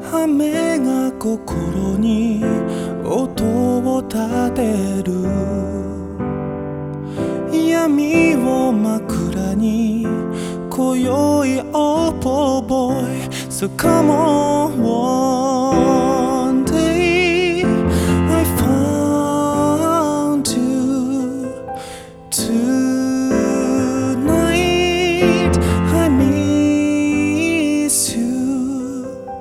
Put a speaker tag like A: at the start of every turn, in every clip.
A: 雨が心に音を立てる。闇を枕に今宵 Oh boy So come on one day I found you tonight I miss you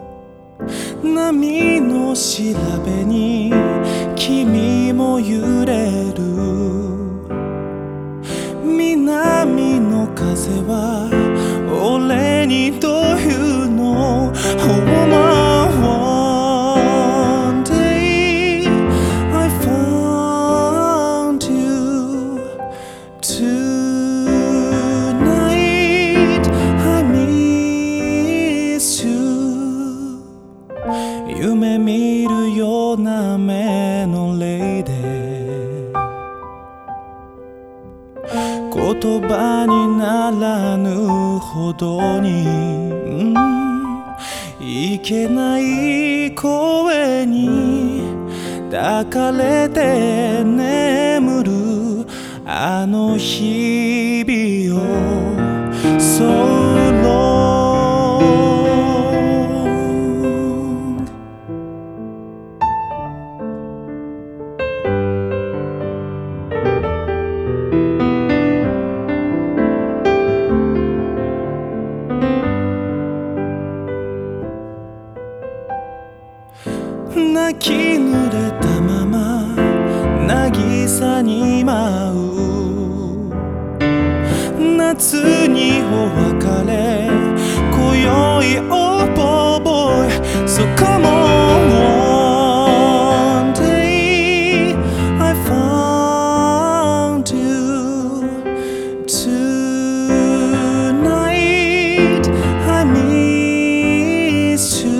A: 波の調べに君も揺れる。南の風は俺にどういうの Oh my one day I found you tonight I miss you 夢見るような目のレイで言葉にならぬほどに、いけない声に抱かれて眠るあの日々を So long泣き濡れたまま渚に舞う。夏にお別れ今宵 Oh boy So come on one day I found you tonight I miss you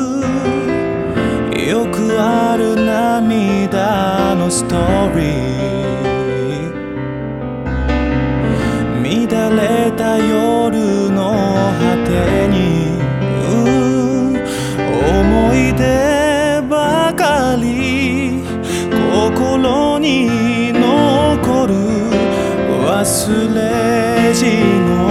A: よくある涙のストーリー乱れた夜の果てに、思い出ばかり心に残る忘れじの